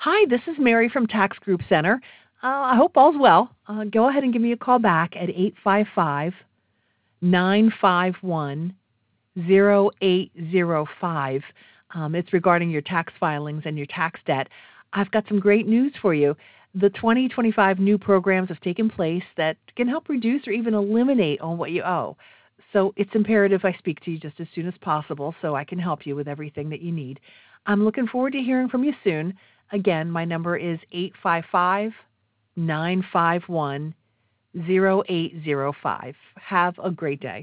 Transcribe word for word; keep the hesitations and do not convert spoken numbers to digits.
Hi, this is Mary from Tax Group Center. Uh, I hope all's well. Uh, go ahead and give me a call back at eight five five, nine five one, zero eight zero five. Um, it's regarding your tax filings and your tax debt. I've got some great news for you. The twenty twenty-five new programs have taken place that can help reduce or even eliminate on what you owe. So it's imperative I speak to you just as soon as possible so I can help you with everything that you need. I'm looking forward to hearing from you soon. Again, my number is eight five five, nine five one, zero eight zero five. Have a great day.